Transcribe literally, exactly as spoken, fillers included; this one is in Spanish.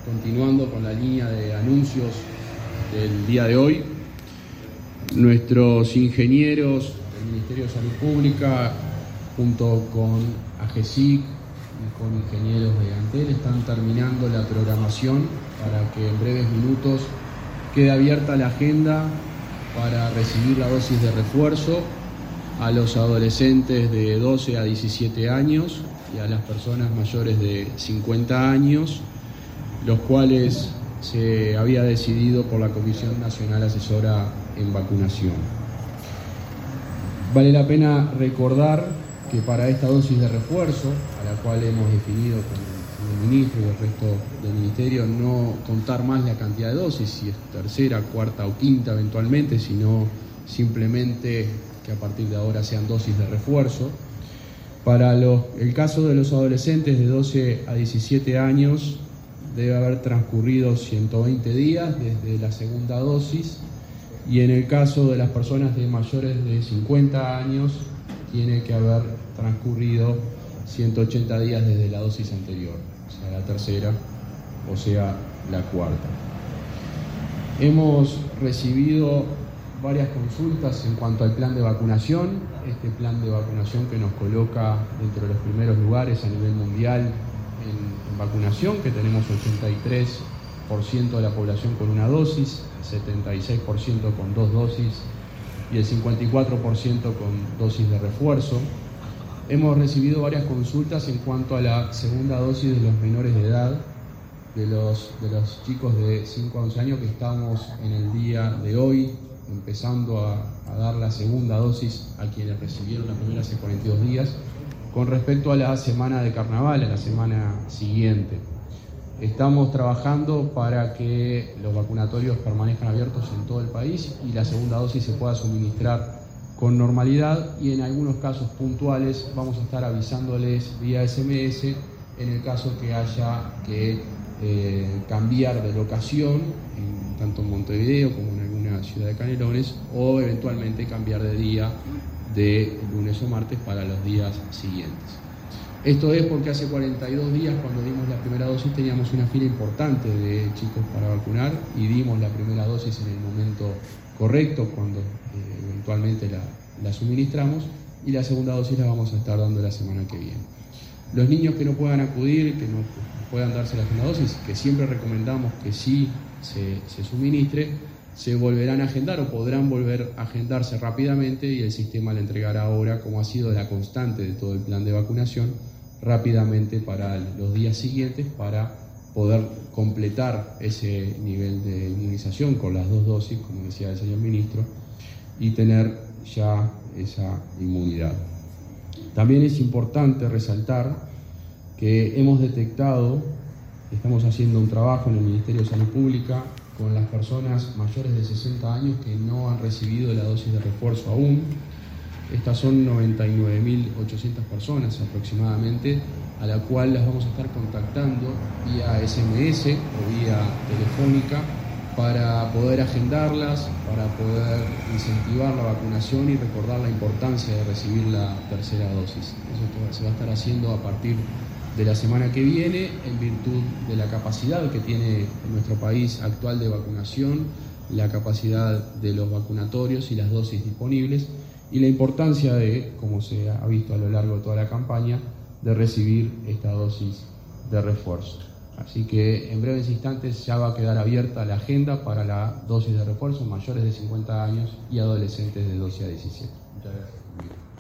continuando con la línea de anuncios del día de hoy, nuestros ingenieros del Ministerio de Salud Pública, junto con AGESIC y con ingenieros de Antel, están terminando la programación para que en breves minutos quede abierta la agenda para recibir la dosis de refuerzo a los adolescentes de doce a diecisiete años y a las personas mayores de cincuenta años, los cuales se había decidido por la Comisión Nacional Asesora en Vacunación. Vale la pena recordar que para esta dosis de refuerzo, a la cual hemos definido con el ministro y el resto del ministerio, no contar más la cantidad de dosis, si es tercera, cuarta o quinta eventualmente, sino simplemente que a partir de ahora sean dosis de refuerzo. Para los, el caso de los adolescentes de doce a diecisiete años, debe haber transcurrido ciento veinte días desde la segunda dosis, y en el caso de las personas de mayores de cincuenta años, tiene que haber transcurrido ciento ochenta días desde la dosis anterior, o sea, la tercera, o sea, la cuarta. Hemos recibido varias consultas en cuanto al plan de vacunación, este plan de vacunación que nos coloca dentro de los primeros lugares a nivel mundial en, en vacunación, que tenemos ochenta y tres por ciento de la población con una dosis, setenta y seis por ciento con dos dosis y el cincuenta y cuatro por ciento con dosis de refuerzo. Hemos recibido varias consultas en cuanto a la segunda dosis de los menores de edad, de los, de los chicos de cinco a once años, que estamos en el día de hoy empezando a, a dar la segunda dosis a quienes recibieron la primera hace cuarenta y dos días, con respecto a la semana de carnaval, a la semana siguiente. Estamos trabajando para que los vacunatorios permanezcan abiertos en todo el país y la segunda dosis se pueda suministrar con normalidad, y en algunos casos puntuales vamos a estar avisándoles vía ese eme ese en el caso que haya que eh, cambiar de locación, en, tanto en Montevideo como en alguna ciudad de Canelones, o eventualmente cambiar de día de lunes o martes para los días siguientes. Esto es porque hace cuarenta y dos días, cuando dimos la primera dosis, teníamos una fila importante de chicos para vacunar y dimos la primera dosis en el momento correcto, cuando eh, eventualmente la, la suministramos, y la segunda dosis la vamos a estar dando la semana que viene. Los niños que no puedan acudir, que no puedan darse la segunda dosis, que siempre recomendamos que sí se, se suministre, se volverán a agendar o podrán volver a agendarse rápidamente, y el sistema le entregará ahora, como ha sido la constante de todo el plan de vacunación, rápidamente para los días siguientes, para poder completar ese nivel de inmunización con las dos dosis, como decía el señor ministro, y tener ya esa inmunidad. También es importante resaltar que hemos detectado, estamos haciendo un trabajo en el Ministerio de Salud Pública con las personas mayores de sesenta años que no han recibido la dosis de refuerzo aún. Estas son noventa y nueve mil ochocientas personas aproximadamente, a la cual las vamos a estar contactando vía ese eme ese o vía telefónica para poder agendarlas, para poder incentivar la vacunación y recordar la importancia de recibir la tercera dosis. Eso se va a estar haciendo a partir de la semana que viene, en virtud de la capacidad que tiene nuestro país actual de vacunación, la capacidad de los vacunatorios y las dosis disponibles, y la importancia de, como se ha visto a lo largo de toda la campaña, de recibir esta dosis de refuerzo. Así que en breves instantes ya va a quedar abierta la agenda para la dosis de refuerzo mayores de cincuenta años y adolescentes de doce a diecisiete. Muchas gracias.